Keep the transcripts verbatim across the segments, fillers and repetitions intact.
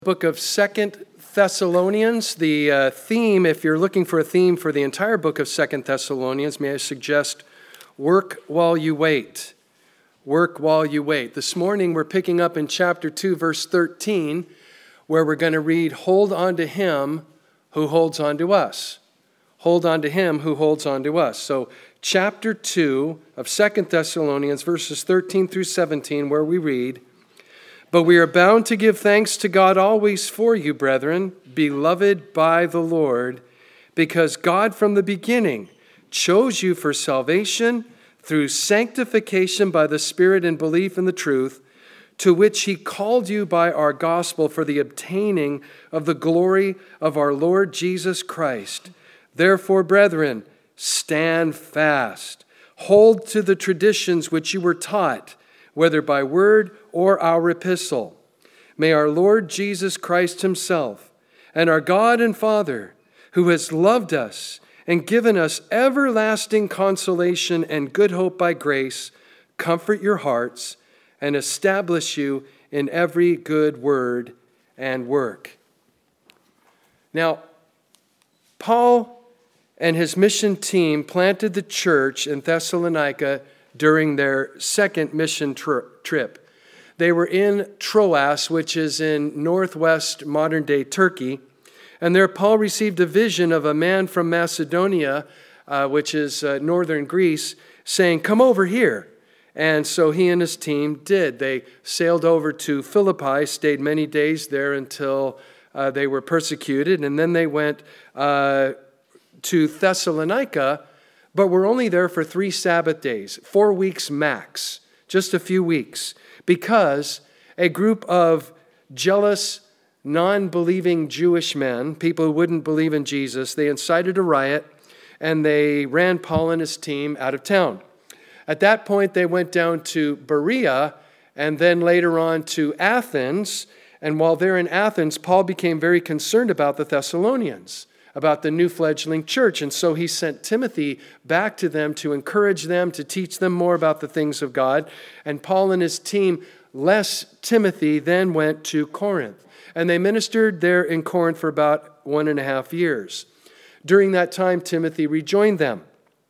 Book of Second Thessalonians. The uh, theme, if you're looking for a theme for the entire book of Second Thessalonians, may I suggest work while you wait. Work while you wait. This morning we're picking up in chapter two, verse thirteen, where we're going to read, "Hold on to him who holds on to us." Hold on to him who holds on to us. So chapter two of Second Thessalonians, verses thirteen through seventeen, where we read, "But we are bound to give thanks to God always for you, brethren, beloved by the Lord, because God from the beginning chose you for salvation through sanctification by the Spirit and belief in the truth, to which he called you by our gospel for the obtaining of the glory of our Lord Jesus Christ. Therefore, brethren, stand fast. Hold to the traditions which you were taught, whether by word or our epistle. May our Lord Jesus Christ himself and our God and Father, who has loved us and given us everlasting consolation and good hope by grace, comfort your hearts and establish you in every good word and work." Now, Paul and his mission team planted the church in Thessalonica during their second mission tri- trip. They were in Troas, which is in northwest modern-day Turkey, and there Paul received a vision of a man from Macedonia, uh, which is uh, northern Greece, saying, "Come over here." And so he and his team did. They sailed over to Philippi, stayed many days there until uh, they were persecuted, and then they went uh, to Thessalonica, but we're only there for three Sabbath days, four weeks max, just a few weeks, because a group of jealous, non-believing Jewish men, people who wouldn't believe in Jesus, they incited a riot, and they ran Paul and his team out of town. At that point, they went down to Berea, and then later on to Athens, and while they're in Athens, Paul became very concerned about the Thessalonians, about the new fledgling church. And so he sent Timothy back to them to encourage them, to teach them more about the things of God. And Paul and his team, less Timothy, then went to Corinth. And they ministered there in Corinth for about one and a half years. During that time, Timothy rejoined them.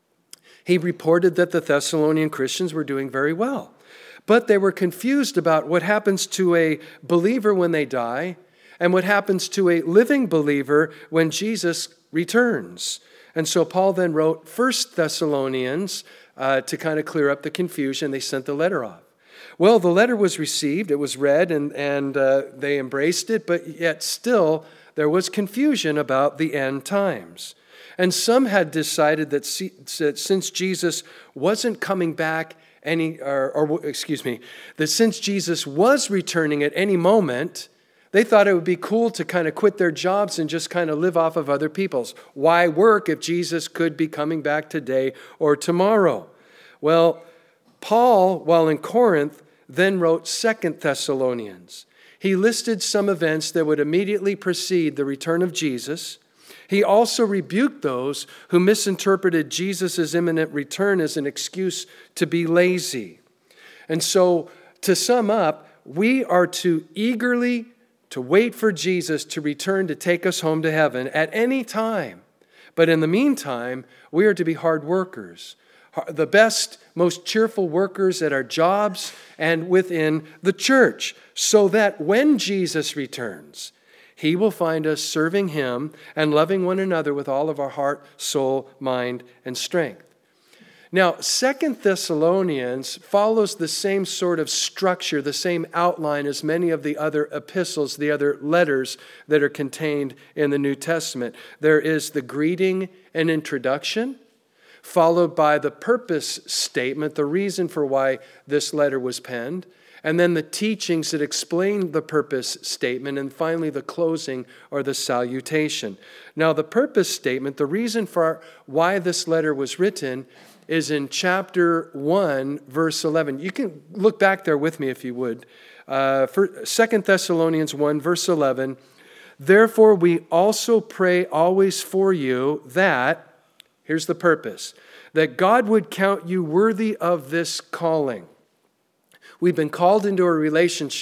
He reported that the Thessalonian Christians were doing very well. But they were confused about what happens to a believer when they die, and what happens to a living believer when Jesus returns. And so Paul then wrote First Thessalonians uh, to kind of clear up the confusion. They sent the letter off. Well, the letter was received, it was read, and, and uh, they embraced it, but yet still there was confusion about the end times. And some had decided that, see, that since Jesus wasn't coming back any, or, or excuse me, that since Jesus was returning at any moment, they thought it would be cool to kind of quit their jobs and just kind of live off of other people's. Why work if Jesus could be coming back today or tomorrow? Well, Paul, while in Corinth, then wrote Second Thessalonians. He listed some events that would immediately precede the return of Jesus. He also rebuked those who misinterpreted Jesus' imminent return as an excuse to be lazy. And so, to sum up, we are to eagerly to wait for Jesus to return to take us home to heaven at any time. But in the meantime, we are to be hard workers, the best, most cheerful workers at our jobs and within the church, so that when Jesus returns, he will find us serving him and loving one another with all of our heart, soul, mind, and strength. Now, Second Thessalonians follows the same sort of structure, the same outline as many of the other epistles, the other letters that are contained in the New Testament. There is the greeting and introduction, followed by the purpose statement, the reason for why this letter was penned, and then the teachings that explain the purpose statement, and finally the closing or the salutation. Now, the purpose statement, the reason for why this letter was written, is in chapter one, verse eleven. You can look back there with me if you would. Uh, for Second Thessalonians one, verse eleven. "Therefore we also pray always for you that," here's the purpose, "that God would count you worthy of this calling." We've been called into a relationship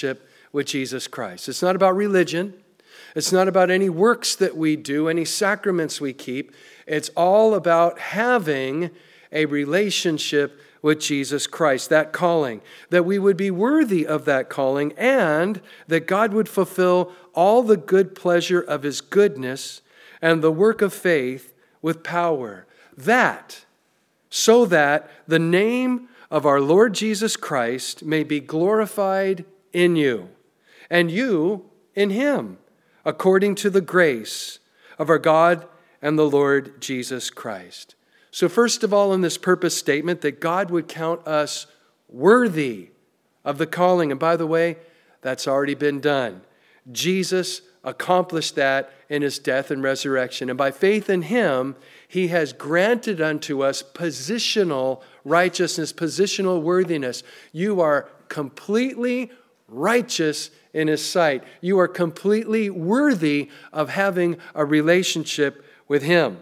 with Jesus Christ. It's not about religion. It's not about any works that we do, any sacraments we keep. It's all about having a relationship with Jesus Christ, that calling, that we would be worthy of that calling, and that God would fulfill all the good pleasure of his goodness and the work of faith with power. That, so that the name of our Lord Jesus Christ may be glorified in you, and you in him, according to the grace of our God and the Lord Jesus Christ. So first of all, in this purpose statement, that God would count us worthy of the calling. And by the way, that's already been done. Jesus accomplished that in his death and resurrection. And by faith in him, he has granted unto us positional righteousness, positional worthiness. You are completely righteous in his sight. You are completely worthy of having a relationship with him.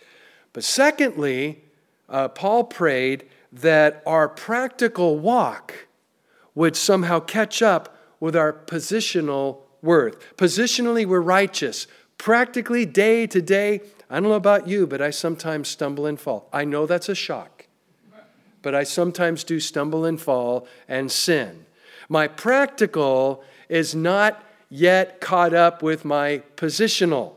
But secondly, uh, Paul prayed that our practical walk would somehow catch up with our positional worth. Positionally, we're righteous. Practically, day to day, I don't know about you, but I sometimes stumble and fall. I know that's a shock, but I sometimes do stumble and fall and sin. My practical is not yet caught up with my positional.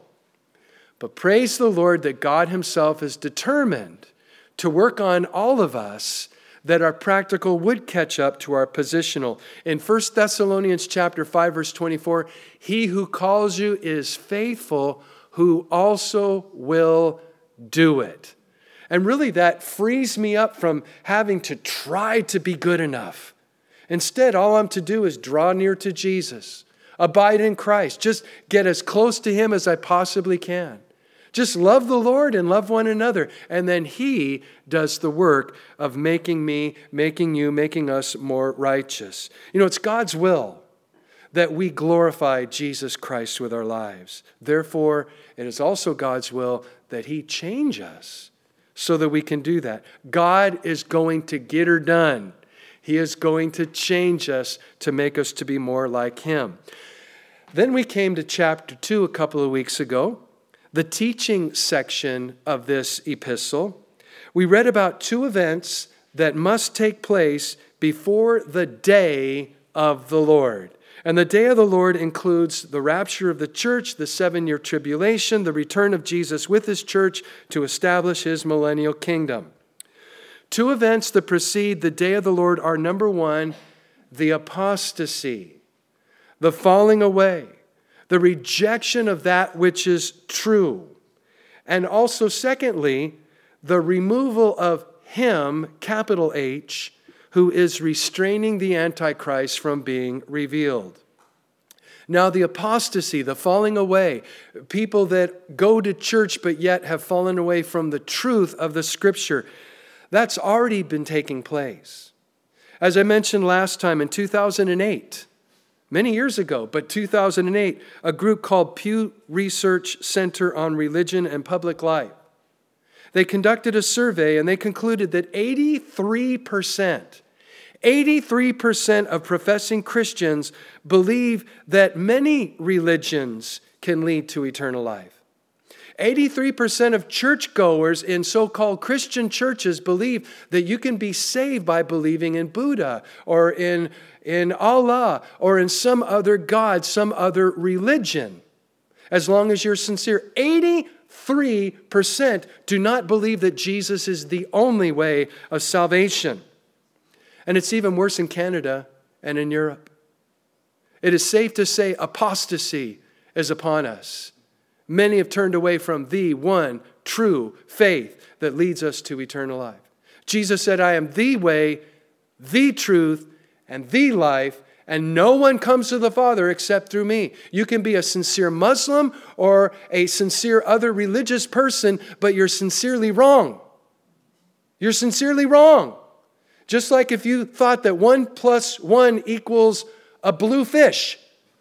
But praise the Lord that God himself is determined to work on all of us that our practical would catch up to our positional. In First Thessalonians chapter five, verse twenty-four, he who calls you is faithful, who also will do it. And really that frees me up from having to try to be good enough. Instead, all I'm to do is draw near to Jesus, abide in Christ, just get as close to him as I possibly can. Just love the Lord and love one another. And then he does the work of making me, making you, making us more righteous. You know, it's God's will that we glorify Jesus Christ with our lives. Therefore, it is also God's will that he change us so that we can do that. God is going to get her done. He is going to change us to make us to be more like him. Then we came to chapter two a couple of weeks ago, the teaching section of this epistle. We read about two events that must take place before the day of the Lord. And the day of the Lord includes the rapture of the church, the seven-year tribulation, the return of Jesus with his church to establish his millennial kingdom. Two events that precede the day of the Lord are, number one, the apostasy, the falling away, the rejection of that which is true. And also, secondly, the removal of him, capital H, who is restraining the Antichrist from being revealed. Now, the apostasy, the falling away, people that go to church but yet have fallen away from the truth of the Scripture, that's already been taking place. As I mentioned last time, in two thousand eight, many years ago, but two thousand eight, a group called Pew Research Center on Religion and Public Life, they conducted a survey and they concluded that eighty-three percent, eighty-three percent of professing Christians believe that many religions can lead to eternal life. eighty-three percent of churchgoers in so-called Christian churches believe that you can be saved by believing in Buddha or in, in Allah or in some other God, some other religion, as long as you're sincere. eighty-three percent do not believe that Jesus is the only way of salvation. And it's even worse in Canada and in Europe. It is safe to say apostasy is upon us. Many have turned away from the one true faith that leads us to eternal life. Jesus said, I am the way, the truth, and the life, and no one comes to the Father except through me. You can be a sincere Muslim or a sincere other religious person, but you're sincerely wrong. You're sincerely wrong. Just like if you thought that one plus one equals a blue fish.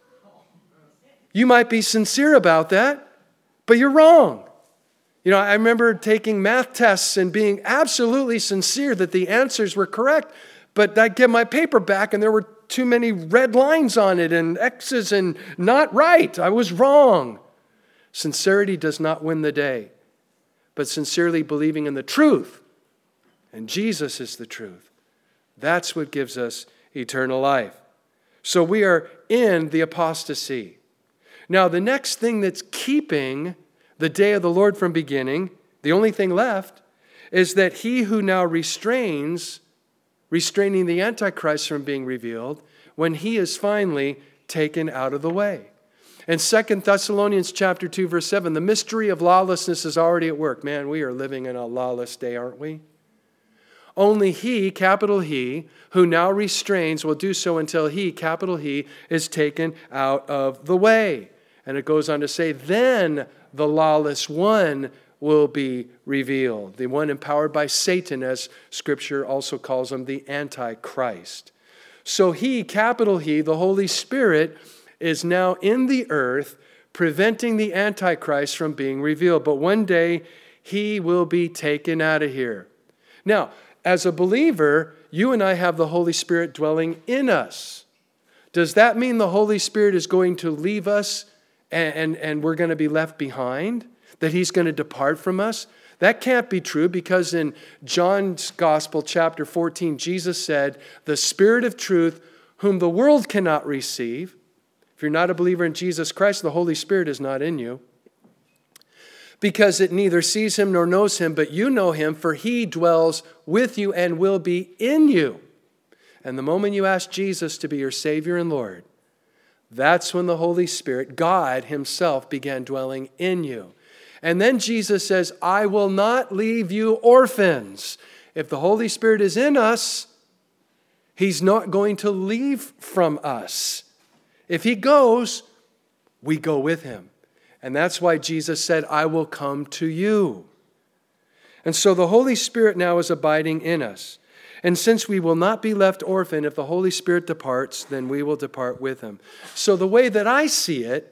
You might be sincere about that, but you're wrong. You know, I remember taking math tests and being absolutely sincere that the answers were correct, but I'd get my paper back and there were too many red lines on it and X's and not right. I was wrong. Sincerity does not win the day, but sincerely believing in the truth, and Jesus is the truth. That's what gives us eternal life. So we are in the apostasy. Now, the next thing that's keeping the day of the Lord from beginning, the only thing left, is that he who now restrains, restraining the Antichrist from being revealed, when he is finally taken out of the way. In Second Thessalonians chapter two, verse seven, the mystery of lawlessness is already at work. Man, we are living in a lawless day, aren't we? Only he, capital He, who now restrains will do so until he, capital He, is taken out of the way. And it goes on to say, then the lawless one will be revealed. The one empowered by Satan, as Scripture also calls him, the Antichrist. So he, capital He, the Holy Spirit, is now in the earth, preventing the Antichrist from being revealed. But one day, he will be taken out of here. Now, as a believer, you and I have the Holy Spirit dwelling in us. Does that mean the Holy Spirit is going to leave us and, and, and we're going to be left behind? That he's going to depart from us? That can't be true, because in John's Gospel, chapter fourteen, Jesus said, the Spirit of truth, whom the world cannot receive. If you're not a believer in Jesus Christ, the Holy Spirit is not in you, because it neither sees him nor knows him, but you know him, for he dwells with you and will be in you. And the moment you ask Jesus to be your Savior and Lord, that's when the Holy Spirit, God himself, began dwelling in you. And then Jesus says, I will not leave you orphans. If the Holy Spirit is in us, he's not going to leave from us. If he goes, we go with him. And that's why Jesus said, I will come to you. And so the Holy Spirit now is abiding in us. And since we will not be left orphan, if the Holy Spirit departs, then we will depart with him. So the way that I see it,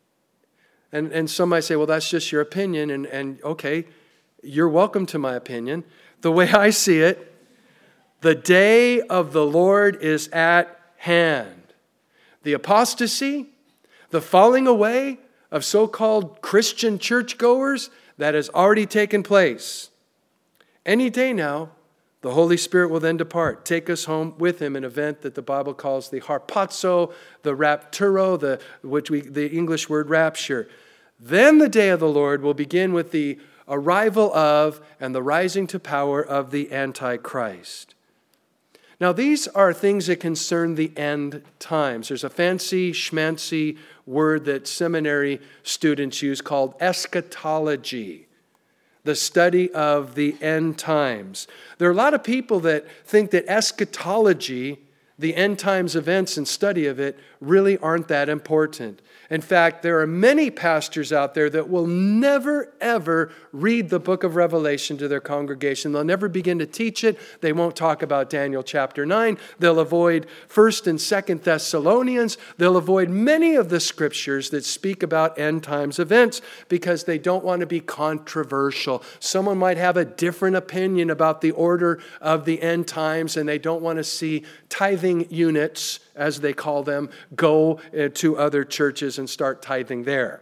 and, and some might say, well, that's just your opinion, and, and okay, you're welcome to my opinion. The way I see it, the day of the Lord is at hand. The apostasy, the falling away of so-called Christian churchgoers, that has already taken place. Any day now, the Holy Spirit will then depart, take us home with him, an event that the Bible calls the harpazo, the rapturo, the, which we, the English word rapture. Then the day of the Lord will begin with the arrival of and the rising to power of the Antichrist. Now, these are things that concern the end times. There's a fancy, schmancy word that seminary students use called eschatology, the study of the end times. There are a lot of people that think that eschatology, the end times events and study of it, really aren't that important. In fact, there are many pastors out there that will never, ever read the book of Revelation to their congregation. They'll never begin to teach it. They won't talk about Daniel chapter nine. They'll avoid First and Second Thessalonians. They'll avoid many of the scriptures that speak about end times events because they don't want to be controversial. Someone might have a different opinion about the order of the end times, and they don't want to see tithing units, as they call them, go to other churches and start tithing there.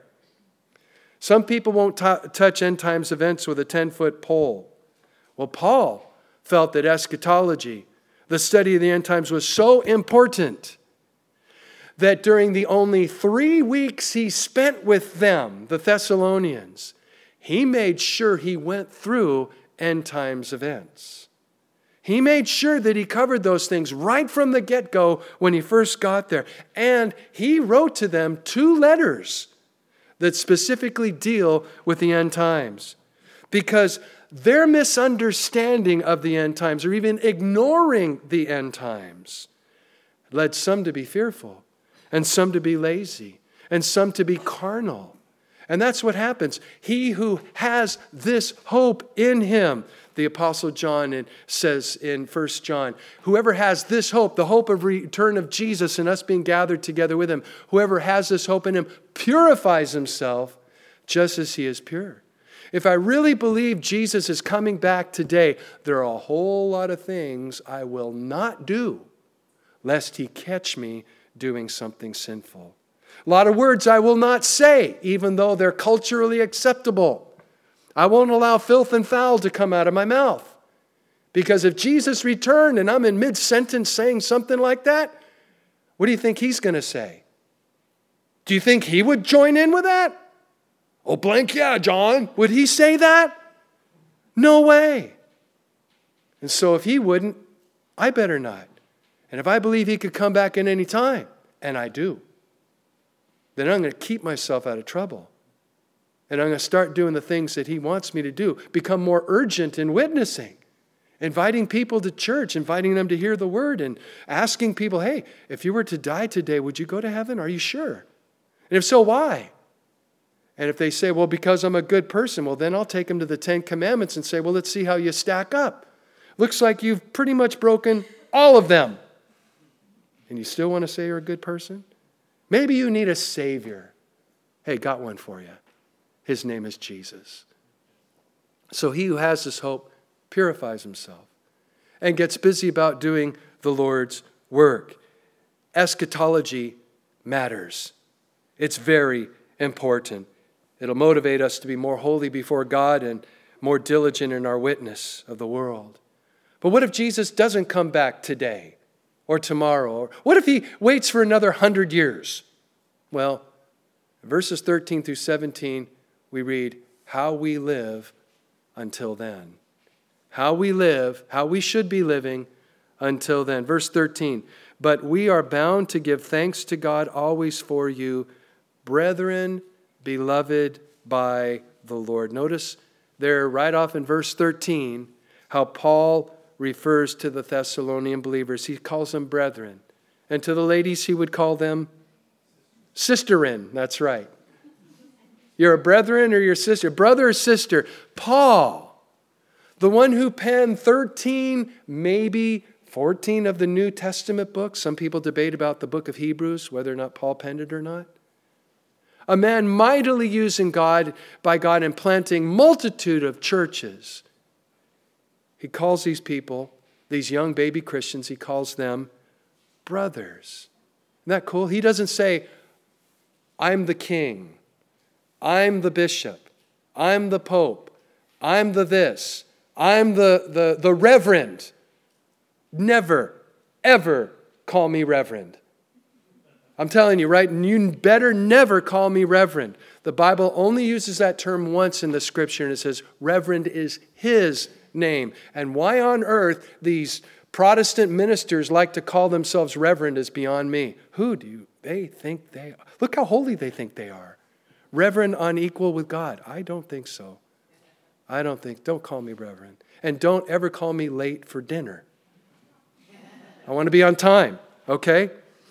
Some people won't t- touch end times events with a ten-foot pole. Well, Paul felt that eschatology, the study of the end times, was so important that during the only three weeks he spent with them, the Thessalonians, he made sure he went through end times events. He made sure that he covered those things right from the get-go when he first got there. And he wrote to them two letters that specifically deal with the end times. Because their misunderstanding of the end times, or even ignoring the end times, led some to be fearful, and some to be lazy, and some to be carnal. And that's what happens. He who has this hope in him, the Apostle John says in First John, whoever has this hope, the hope of return of Jesus and us being gathered together with him, whoever has this hope in him purifies himself just as he is pure. If I really believe Jesus is coming back today, there are a whole lot of things I will not do lest he catch me doing something sinful. A lot of words I will not say, even though they're culturally acceptable. I won't allow filth and foul to come out of my mouth. Because if Jesus returned and I'm in mid-sentence saying something like that, what do you think he's going to say? Do you think he would join in with that? Oh, blank yeah, John. Would he say that? No way. And so if he wouldn't, I better not. And if I believe he could come back at any time, and I do, then I'm going to keep myself out of trouble. And I'm going to start doing the things that he wants me to do, become more urgent in witnessing, inviting people to church, inviting them to hear the word, and asking people, hey, if you were to die today, would you go to heaven? Are you sure? And if so, why? And if they say, well, because I'm a good person, well, then I'll take them to the Ten Commandments and say, well, let's see how you stack up. Looks like you've pretty much broken all of them. And you still want to say you're a good person? Maybe you need a Savior. Hey, got one for you. His name is Jesus. So he who has this hope purifies himself and gets busy about doing the Lord's work. Eschatology matters. It's very important. It'll motivate us to be more holy before God and more diligent in our witness of the world. But what if Jesus doesn't come back today or tomorrow? Or what if he waits for another hundred years? Well, verses thirteen through seventeen, we read how we live until then. How we live, how we should be living until then. Verse thirteen, but we are bound to give thanks to God always for you, brethren, beloved by the Lord. Notice there right off in verse thirteen how Paul refers to the Thessalonian believers. He calls them brethren. And to the ladies he would call them sisterin. That's right. You're a brethren or your sister. Brother or sister. Paul, the one who penned thirteen, maybe fourteen of the New Testament books. Some people debate about the book of Hebrews, whether or not Paul penned it or not. A man mightily used in God, by God in planting multitude of churches. He calls these people, these young baby Christians, he calls them brothers. Isn't that cool? He doesn't say, I'm the king, I'm the bishop, I'm the pope, I'm the this, I'm the, the, the reverend. Never, ever call me reverend. I'm telling you, right? And you better never call me reverend. The Bible only uses that term once in the scripture, and it says reverend is his name. And why on earth these Protestant ministers like to call themselves reverend is beyond me. Who do you, they think they are? Look how holy they think they are. Reverend unequal with God. I don't think so. I don't think, don't call me reverend. And don't ever call me late for dinner. I want to be on time, okay?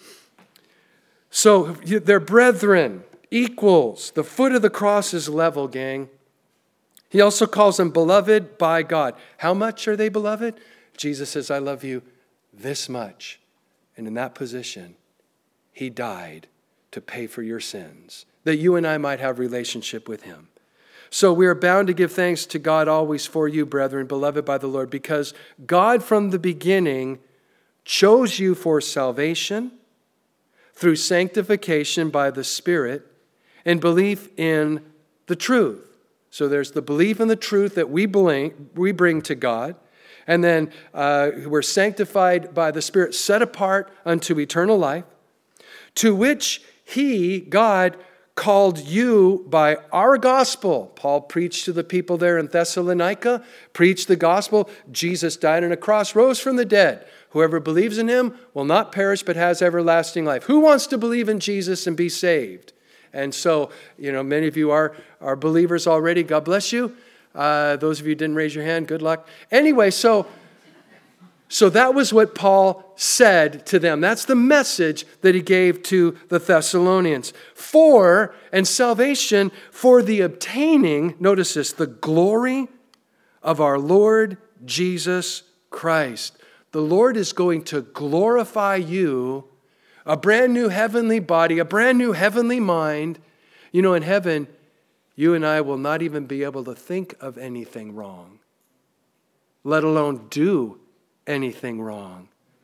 So they're brethren, equals. The foot of the cross is level, gang. He also calls them beloved by God. How much are they beloved? Jesus says, I love you this much. And in that position, he died to pay for your sins, that you and I might have relationship with him. So we are bound to give thanks to God always for you, brethren, beloved by the Lord, because God from the beginning chose you for salvation through sanctification by the Spirit and belief in the truth. So there's the belief in the truth that we bring, we bring to God. And then uh, we're sanctified by the Spirit, set apart unto eternal life, to which he, God, called you by our gospel. Paul preached to the people there in Thessalonica, preached the gospel. Jesus died on a cross, rose from the dead. Whoever believes in him will not perish but has everlasting life. Who wants to believe in Jesus and be saved? And so, you know, many of you are, are believers already. God bless you. Uh, those of you who didn't raise your hand, good luck. Anyway, so, so that was what Paul said to them. That's the message that he gave to the Thessalonians. For, and salvation for the obtaining, notice this, the glory of our Lord Jesus Christ. The Lord is going to glorify you, a brand new heavenly body, a brand new heavenly mind. You know, in heaven, you and I will not even be able to think of anything wrong, let alone do anything wrong.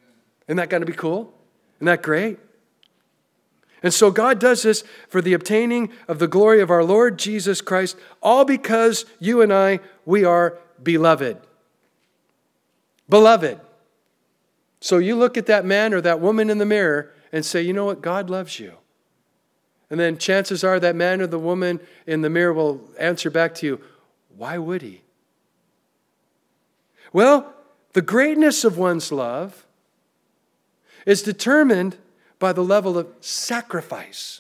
Isn't that going to be cool? Isn't that great? And so God does this for the obtaining of the glory of our Lord Jesus Christ, all because you and I, we are beloved. Beloved. So you look at that man or that woman in the mirror and say, you know what? God loves you. And then chances are that man or the woman in the mirror will answer back to you, why would he? Well, the greatness of one's love is determined by the level of sacrifice.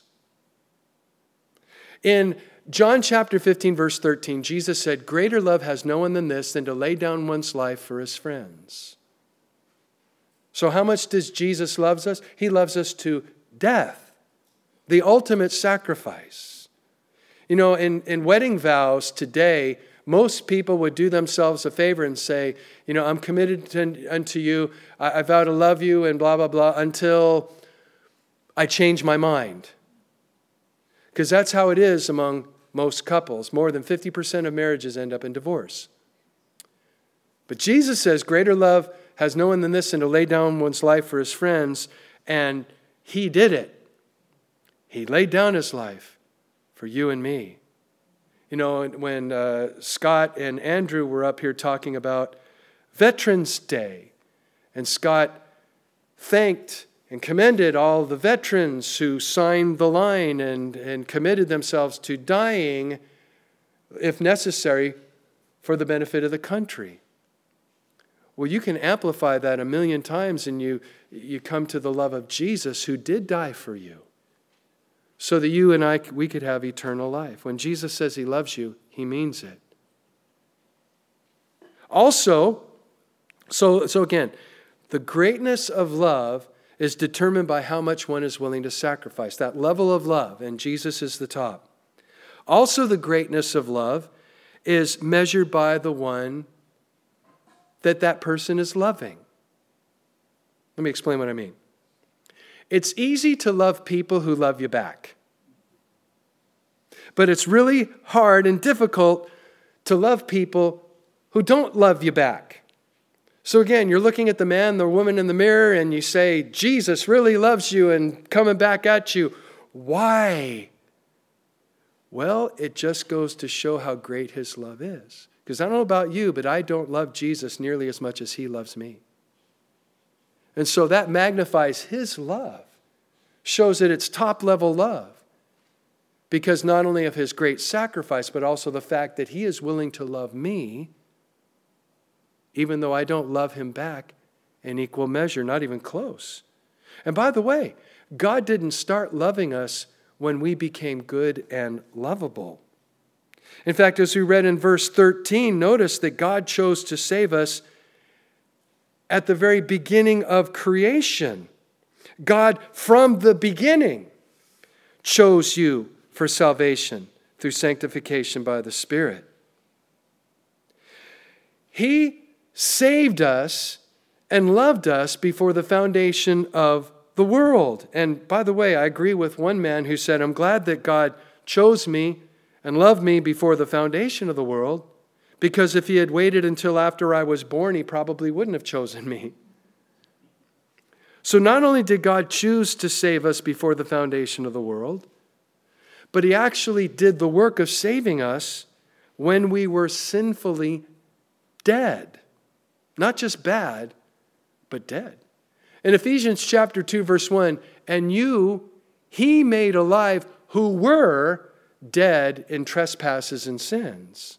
In John chapter fifteen, verse thirteen, Jesus said, greater love has no one than this, than to lay down one's life for his friends. So how much does Jesus love us? He loves us to death, the ultimate sacrifice. You know, in, in wedding vows today, most people would do themselves a favor and say, you know, I'm committed to, unto you. I, I vow to love you and blah, blah, blah, until I change my mind. Because that's how it is among most couples. More than fifty percent of marriages end up in divorce. But Jesus says, greater love has no one than this, than to lay down one's life for his friends. And he did it. He laid down his life for you and me. You know, when uh, Scott and Andrew were up here talking about Veterans Day, and Scott thanked and commended all the veterans who signed the line and, and committed themselves to dying, if necessary, for the benefit of the country. Well, you can amplify that a million times and you, you come to the love of Jesus who did die for you so that you and I, we could have eternal life. When Jesus says he loves you, he means it. Also, so, so again, the greatness of love is determined by how much one is willing to sacrifice. That level of love, and Jesus is the top. Also, the greatness of love is measured by the one that that person is loving. Let me explain what I mean. It's easy to love people who love you back. But it's really hard and difficult to love people who don't love you back. So again, you're looking at the man, the woman in the mirror, and you say, Jesus really loves you and coming back at you. Why? Well, it just goes to show how great his love is. Because I don't know about you, but I don't love Jesus nearly as much as he loves me. And so that magnifies his love, shows that it's top-level love. Because not only of his great sacrifice, but also the fact that he is willing to love me, even though I don't love him back in equal measure, not even close. And by the way, God didn't start loving us when we became good and lovable. In fact, as we read in verse thirteen, notice that God chose to save us at the very beginning of creation. God, from the beginning, chose you for salvation through sanctification by the Spirit. He saved us and loved us before the foundation of the world. And by the way, I agree with one man who said, I'm glad that God chose me and loved me before the foundation of the world, because if he had waited until after I was born, he probably wouldn't have chosen me. So not only did God choose to save us before the foundation of the world, but he actually did the work of saving us when we were sinfully dead. Not just bad, but dead. In Ephesians chapter two, verse one, and you he made alive who were dead in trespasses and sins.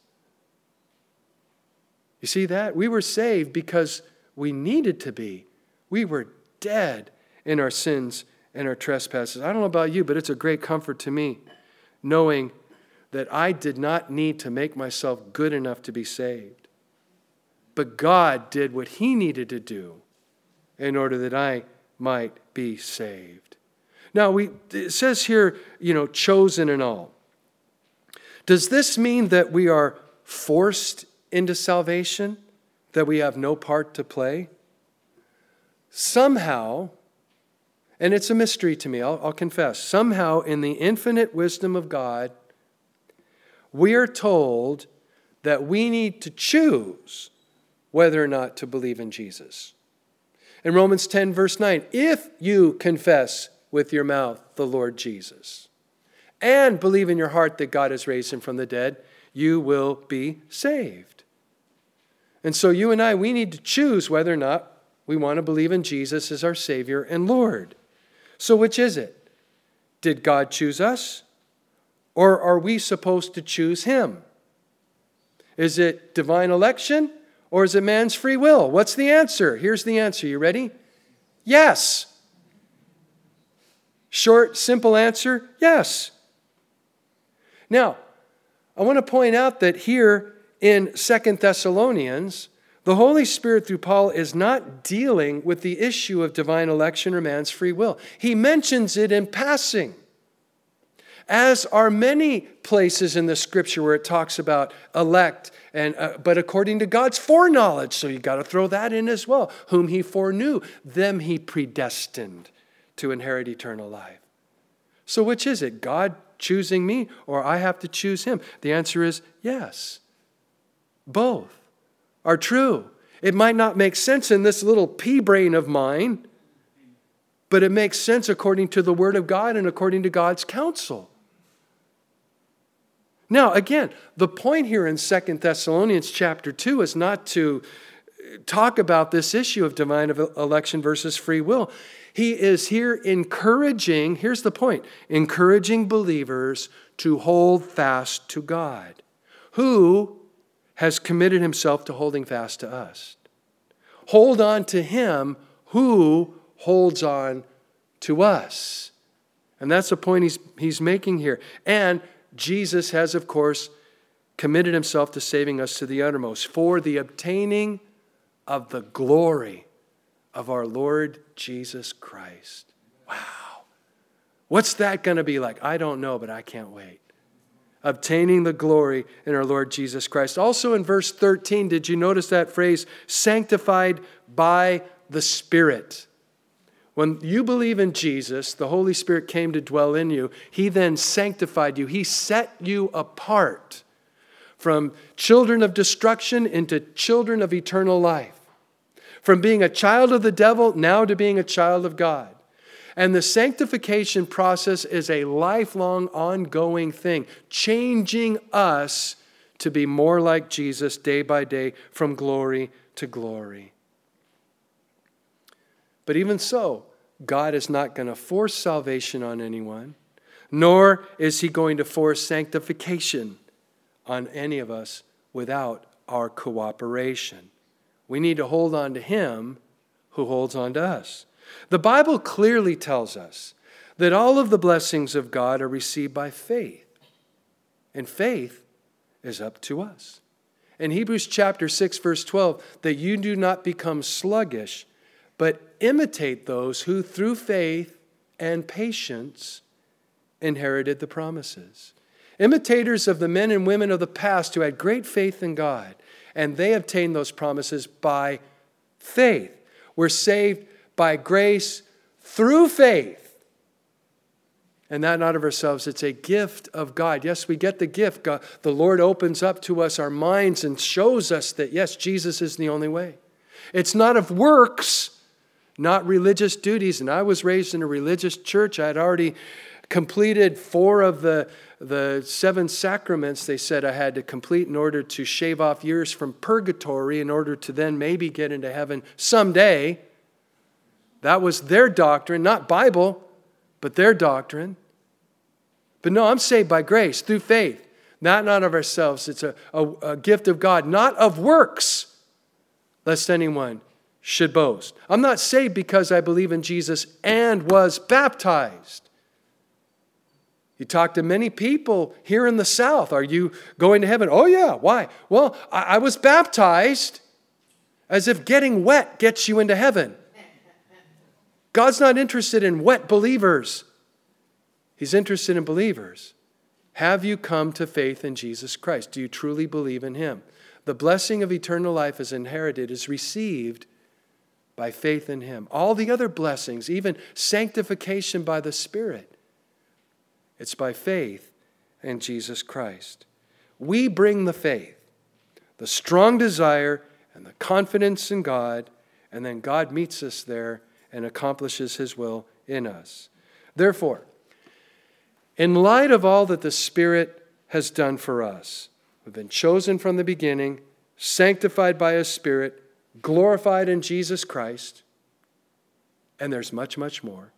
You see that? We were saved because we needed to be. We were dead in our sins and our trespasses. I don't know about you, but it's a great comfort to me knowing that I did not need to make myself good enough to be saved. But God did what he needed to do in order that I might be saved. Now, we it says here, you know, chosen and all. Does this mean that we are forced into salvation? That we have no part to play? Somehow, and it's a mystery to me, I'll, I'll confess, somehow in the infinite wisdom of God, we are told that we need to choose whether or not to believe in Jesus. In Romans ten, verse nine, if you confess with your mouth the Lord Jesus and believe in your heart that God has raised him from the dead, you will be saved. And so you and I, we need to choose whether or not we want to believe in Jesus as our Savior and Lord. So which is it? Did God choose us? Or are we supposed to choose him? Is it divine election? Or is it man's free will? What's the answer? Here's the answer. You ready? Yes. Short, simple answer, yes. Now, I want to point out that here in Second Thessalonians, the Holy Spirit through Paul is not dealing with the issue of divine election or man's free will. He mentions it in passing. As are many places in the Scripture where it talks about elect, and uh, but according to God's foreknowledge. So you got to throw that in as well. Whom he foreknew, them he predestined to inherit eternal life. So which is it? God choosing me or I have to choose him? The answer is yes. Both are true. It might not make sense in this little pea brain of mine, but it makes sense according to the Word of God and according to God's counsel. Now, again, the point here in Second Thessalonians chapter two is not to talk about this issue of divine election versus free will. He is here encouraging, here's the point, encouraging believers to hold fast to God, who has committed himself to holding fast to us. Hold on to him who holds on to us. And that's the point he's, he's making here. And Jesus has, of course, committed himself to saving us to the uttermost for the obtaining of the glory of our Lord Jesus Christ. Wow. What's that going to be like? I don't know, but I can't wait. Obtaining the glory in our Lord Jesus Christ. Also in verse thirteen, did you notice that phrase, sanctified by the Spirit? When you believe in Jesus, the Holy Spirit came to dwell in you. He then sanctified you. He set you apart from children of destruction into children of eternal life. From being a child of the devil now to being a child of God. And the sanctification process is a lifelong, ongoing thing, changing us to be more like Jesus day by day, from glory to glory. But even so, God is not going to force salvation on anyone, nor is he going to force sanctification on any of us without our cooperation. We need to hold on to him who holds on to us. The Bible clearly tells us that all of the blessings of God are received by faith. And faith is up to us. In Hebrews chapter six, verse twelve, that you do not become sluggish, but imitate those who through faith and patience inherited the promises. Imitators of the men and women of the past who had great faith in God, and they obtained those promises by faith. We're saved by grace through faith. And that not of ourselves, it's a gift of God. Yes, we get the gift. God, the Lord opens up to us our minds and shows us that, yes, Jesus is the only way. It's not of works, not religious duties. And I was raised in a religious church. I had already completed four of the, the seven sacraments they said I had to complete in order to shave off years from purgatory in order to then maybe get into heaven someday. That was their doctrine, not Bible, but their doctrine. But no, I'm saved by grace, through faith, not, not of ourselves. It's a, a, a gift of God, not of works, lest anyone should boast. I'm not saved because I believe in Jesus and was baptized. You talk to many people here in the South. Are you going to heaven? Oh yeah, why? Well, I, I was baptized, as if getting wet gets you into heaven. God's not interested in wet believers. He's interested in believers. Have you come to faith in Jesus Christ? Do you truly believe in him? The blessing of eternal life is inherited, is received by faith in him. All the other blessings, even sanctification by the Spirit, it's by faith in Jesus Christ. We bring the faith, the strong desire, and the confidence in God, And then God meets us there and accomplishes his will in us. Therefore, in light of all that the Spirit has done for us, we've been chosen from the beginning, sanctified by his Spirit, glorified in Jesus Christ, and there's much, much more.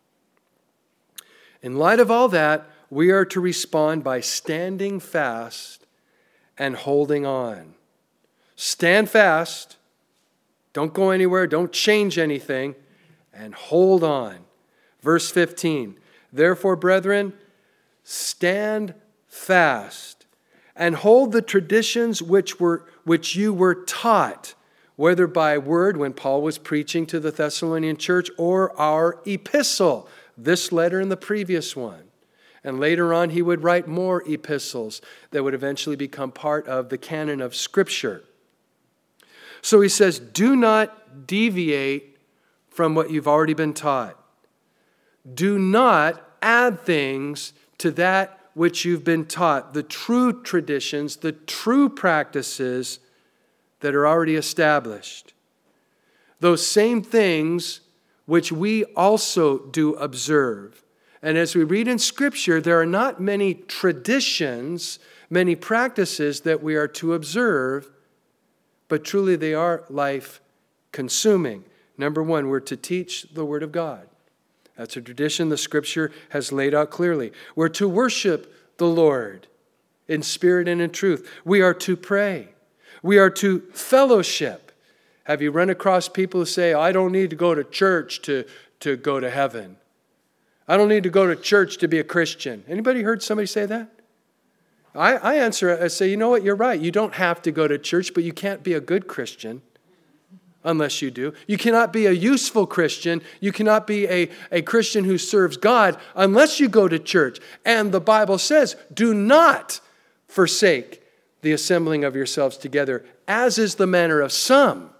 In light of all that, we are to respond by standing fast and holding on. Stand fast, don't go anywhere, don't change anything, and hold on. Verse fifteen, therefore, brethren, stand fast and hold the traditions which were which you were taught, whether by word when Paul was preaching to the Thessalonian church, or our epistle, this letter and the previous one. And later on he would write more epistles that would eventually become part of the canon of Scripture. So he says, do not deviate from what you've already been taught. Do not add things to that which you've been taught, the true traditions, the true practices that are already established. Those same things which we also do observe. And as we read in Scripture, there are not many traditions, many practices that we are to observe, but truly they are life-consuming. Number one, we're to teach the Word of God. That's a tradition the Scripture has laid out clearly. We're to worship the Lord in spirit and in truth. We are to pray. We are to fellowship. Have you run across people who say, I don't need to go to church to, to go to heaven? I don't need to go to church to be a Christian. Anybody heard somebody say that? I, I answer, I say, you know what, you're right. You don't have to go to church, but you can't be a good Christian unless you do. You cannot be a useful Christian. You cannot be a, a Christian who serves God unless you go to church. And the Bible says, do not forsake the assembling of yourselves together, as is the manner of some.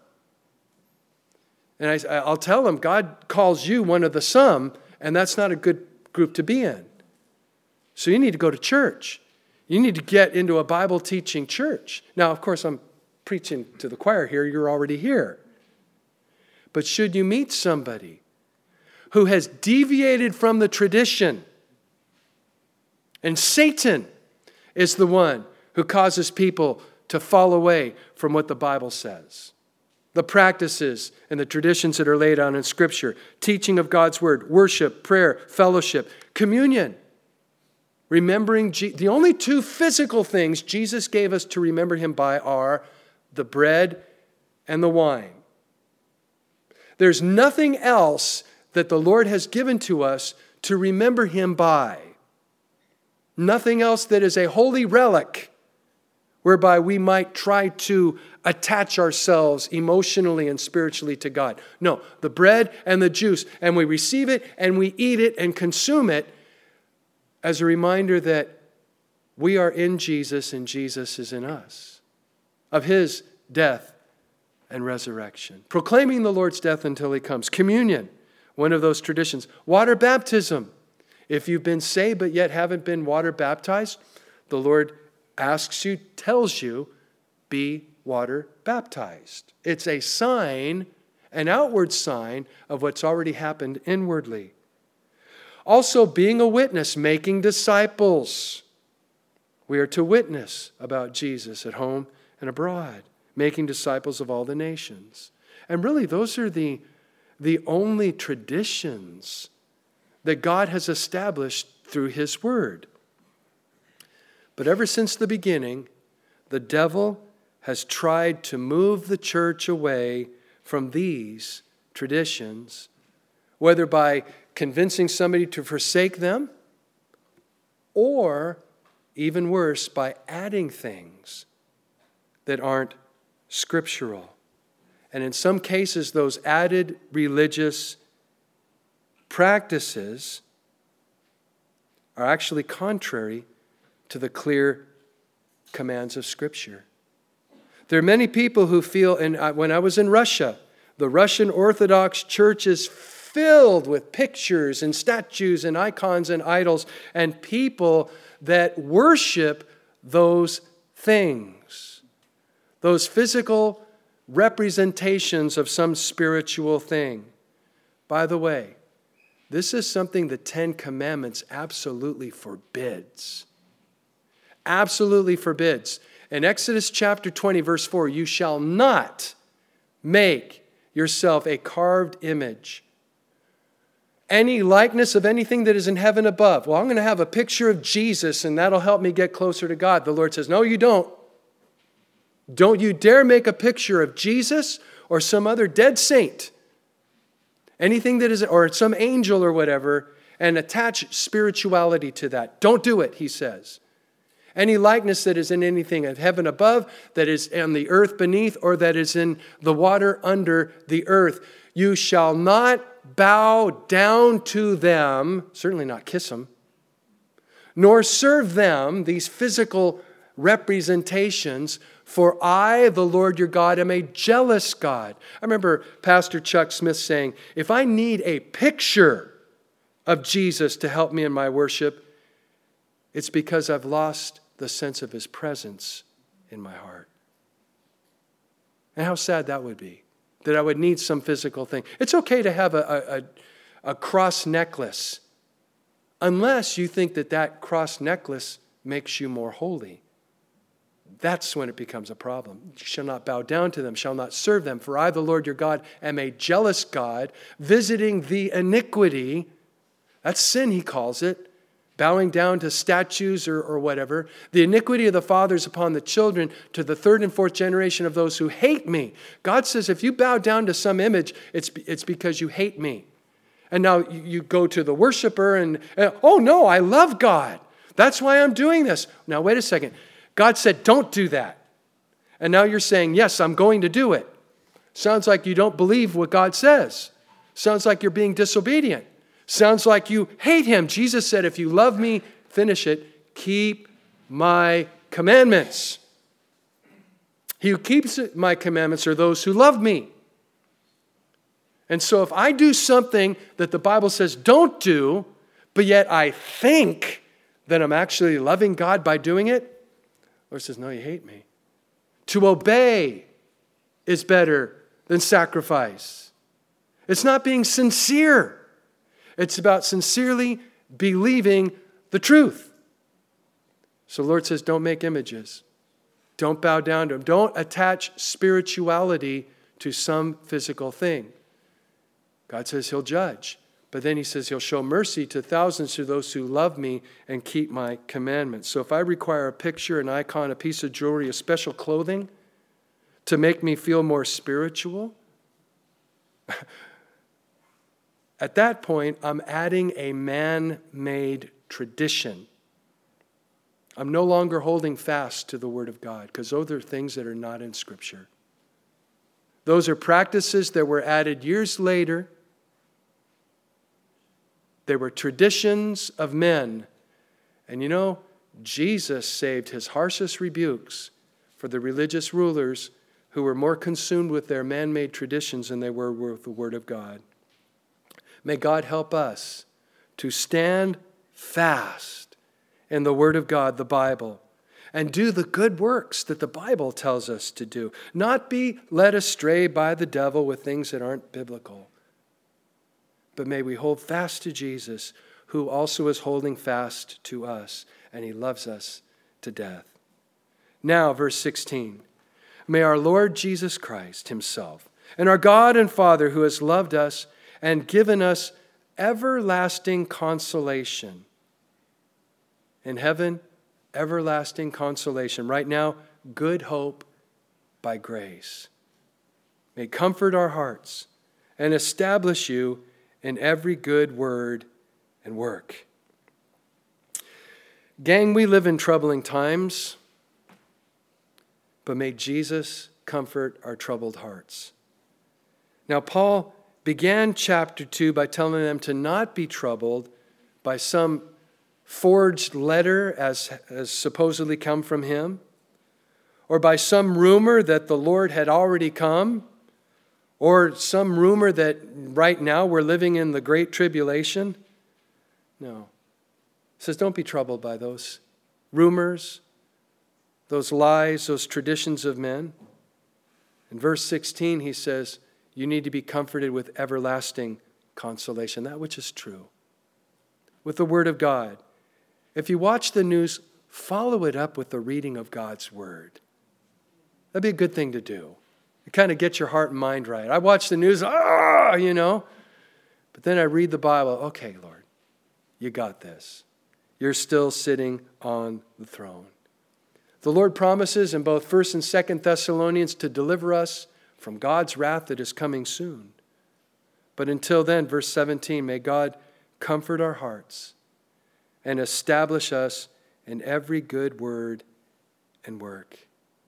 And I, I'll tell them, God calls you one of the some, and that's not a good group to be in. So you need to go to church. You need to get into a Bible-teaching church. Now, of course, I'm preaching to the choir here. You're already here. But should you meet somebody who has deviated from the tradition, and Satan is the one who causes people to fall away from what the Bible says, the practices and the traditions that are laid out in Scripture, teaching of God's Word, worship, prayer, fellowship, communion, remembering Je- the only two physical things Jesus gave us to remember him by are the bread and the wine. There's nothing else that the Lord has given to us to remember him by. Nothing else that is a holy relic whereby we might try to attach ourselves emotionally and spiritually to God. No, the bread and the juice, and we receive it and we eat it and consume it as a reminder that we are in Jesus and Jesus is in us, of his death and resurrection. Proclaiming the Lord's death until he comes. Communion, one of those traditions. Water baptism. If you've been saved but yet haven't been water baptized, the Lord asks you, tells you, be water baptized. It's a sign, an outward sign of what's already happened inwardly. Also, being a witness, making disciples. We are to witness about Jesus at home and abroad, making disciples of all the nations. And really, those are the, the only traditions that God has established through his word. But ever since the beginning, the devil has tried to move the church away from these traditions, whether by convincing somebody to forsake them, or even worse, by adding things that aren't scriptural. And in some cases, those added religious practices are actually contrary to the clear commands of Scripture. There are many people who feel, and when I was in Russia, the Russian Orthodox Church is filled with pictures and statues and icons and idols and people that worship those things. Those physical representations of some spiritual thing. By the way, this is something the Ten Commandments absolutely forbids. Absolutely forbids. In Exodus chapter twenty, verse four, you shall not make yourself a carved image, any likeness of anything that is in heaven above. Well, I'm going to have a picture of Jesus and that'll help me get closer to God. The Lord says, no, you don't. Don't you dare make a picture of Jesus or some other dead saint, anything that is, or some angel or whatever, and attach spirituality to that. Don't do it, he says. Any likeness that is in anything in heaven above, that is on the earth beneath, or that is in the water under the earth, you shall not bow down to them, certainly not kiss them, nor serve them, these physical representations, for I, the Lord your God, am a jealous God. I remember Pastor Chuck Smith saying, if I need a picture of Jesus to help me in my worship, it's because I've lost the sense of his presence in my heart. And how sad that would be, that I would need some physical thing. It's okay to have a, a, a cross necklace, unless you think that that cross necklace makes you more holy. That's when it becomes a problem. You shall not bow down to them, shall not serve them. For I, the Lord your God, am a jealous God, visiting the iniquity. That's sin, he calls it. Bowing down to statues or, or whatever. The iniquity of the fathers upon the children, to the third and fourth generation of those who hate me. God says, if you bow down to some image, it's, it's because you hate me. And now you, you go to the worshiper and, and, oh no, I love God. That's why I'm doing this. Now wait a second. God said, don't do that. And now you're saying, yes, I'm going to do it. Sounds like you don't believe what God says. Sounds like you're being disobedient. Sounds like you hate him. Jesus said, if you love me, finish it, keep my commandments. He who keeps my commandments are those who love me. And so if I do something that the Bible says don't do, but yet I think that I'm actually loving God by doing it, the Lord says, no, you hate me. To obey is better than sacrifice. It's not being sincere. It's about sincerely believing the truth. So the Lord says, don't make images. Don't bow down to them. Don't attach spirituality to some physical thing. God says he'll judge. But then he says he'll show mercy to thousands of those who love me and keep my commandments. So if I require a picture, an icon, a piece of jewelry, a special clothing to make me feel more spiritual, at that point, I'm adding a man-made tradition. I'm no longer holding fast to the Word of God, because those are things that are not in Scripture. Those are practices that were added years later. They were traditions of men. And you know, Jesus saved his harshest rebukes for the religious rulers who were more consumed with their man-made traditions than they were with the Word of God. May God help us to stand fast in the Word of God, the Bible, and do the good works that the Bible tells us to do. Not be led astray by the devil with things that aren't biblical. But may we hold fast to Jesus, who also is holding fast to us, and he loves us to death. Now, verse sixteen. May our Lord Jesus Christ himself, and our God and Father, who has loved us and given us everlasting consolation. In heaven, everlasting consolation. Right now, good hope by grace. May comfort our hearts and establish you in every good word and work. Gang, we live in troubling times, but may Jesus comfort our troubled hearts. Now, Paul began chapter two by telling them to not be troubled by some forged letter as has supposedly come from him, or by some rumor that the Lord had already come, or some rumor that right now we're living in the Great Tribulation. No. He says, don't be troubled by those rumors, those lies, those traditions of men. In verse sixteen, he says, you need to be comforted with everlasting consolation, that which is true, with the Word of God. If you watch the news, follow it up with the reading of God's Word. That'd be a good thing to do. It kind of gets your heart and mind right. I watch the news, ah, you know, but then I read the Bible. Okay, Lord, you got this. You're still sitting on the throne. The Lord promises in both First and Second Thessalonians to deliver us from God's wrath that is coming soon. But until then, verse seventeen, may God comfort our hearts and establish us in every good word and work.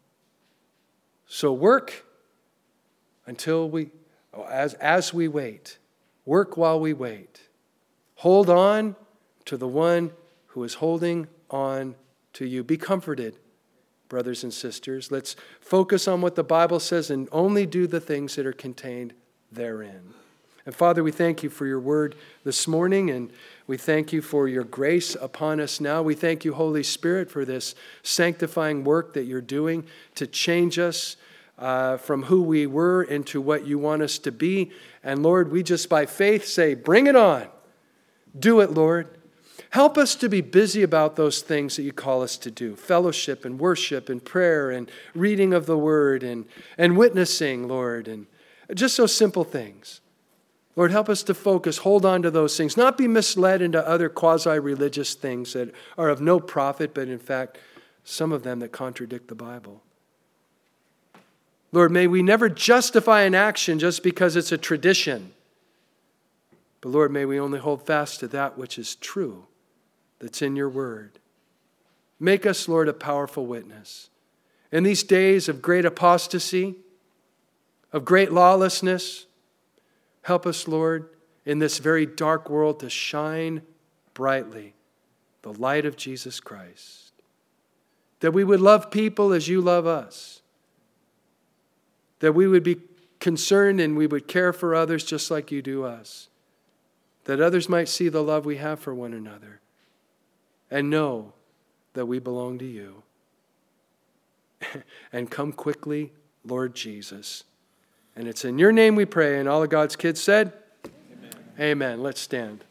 So work until we, as, as we wait. Work while we wait. Hold on to the one who is holding on to you. Be comforted, brothers and sisters. Let's focus on what the Bible says and only do the things that are contained therein. And Father, we thank you for your word this morning, and we thank you for your grace upon us now. We thank you, Holy Spirit, for this sanctifying work that you're doing to change us uh, from who we were into what you want us to be. And Lord, we just by faith say, bring it on. Do it, Lord. Help us to be busy about those things that you call us to do. Fellowship and worship and prayer and reading of the word and, and witnessing, Lord, and just those simple things. Lord, help us to focus, hold on to those things, not be misled into other quasi-religious things that are of no profit, but in fact, some of them that contradict the Bible. Lord, may we never justify an action just because it's a tradition. But Lord, may we only hold fast to that which is true, that's in your word. Make us, Lord, a powerful witness. In these days of great apostasy, of great lawlessness, help us, Lord, in this very dark world to shine brightly the light of Jesus Christ. That we would love people as you love us. That we would be concerned and we would care for others just like you do us. That others might see the love we have for one another and know that we belong to you. And come quickly, Lord Jesus. And it's in your name we pray, and all of God's kids said, Amen. Amen. Let's stand.